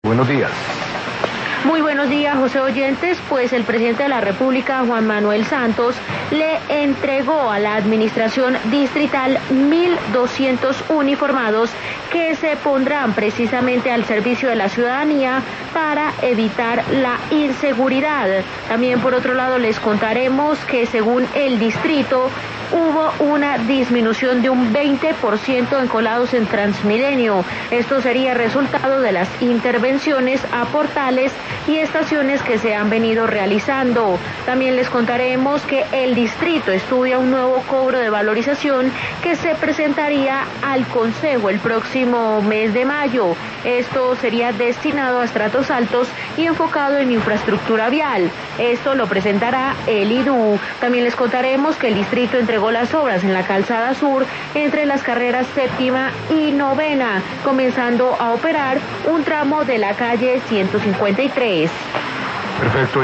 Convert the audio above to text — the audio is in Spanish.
Buenos días. Muy buenos días, José Oyentes. Pues el presidente de la República, Juan Manuel Santos, le entregó a la administración distrital 1.200 uniformados que se pondrán precisamente al servicio de la ciudadanía para evitar la inseguridad. También, por otro lado, les contaremos que según el distrito hubo una disminución de un 20% en colados en Transmilenio. Esto sería resultado de las intervenciones a portales y estaciones que se han venido realizando. También les contaremos que el distrito estudia un nuevo cobro de valorización que se presentaría al Consejo el próximo mes de mayo. Esto sería destinado a estratos altos y enfocado en infraestructura vial. Esto lo presentará el IDU. También les contaremos que el distrito entregó las obras en la calzada sur entre las carreras 7ª y 9ª, comenzando a operar un tramo de la calle 153. Perfecto.